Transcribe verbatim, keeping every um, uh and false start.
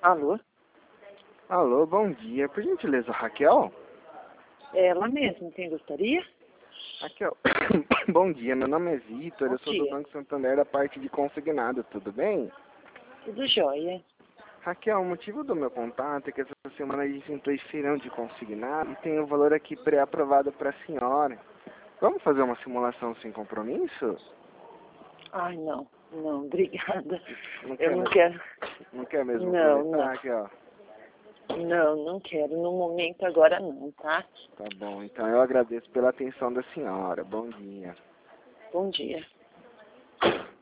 Alô? Alô, bom dia. Por gentileza, Raquel? É ela mesmo, quem gostaria? Raquel, bom dia. Meu nome é Vitor, Bom eu sou do dia. Banco Santander da parte de consignado, tudo bem? Tudo jóia. Raquel, o motivo do meu contato é que essa semana a gente entrou em feirão de consignado e tem o valor aqui pré-aprovado para a senhora. Vamos fazer uma simulação sem compromisso? Ai, não, não, obrigada. Não Eu quer não mesmo, quero. não quer mesmo Não, aproveitar, não. Raquel? Não, não quero. No momento agora não, tá? Tá bom, então eu agradeço pela atenção da senhora. Bom dia. Bom dia.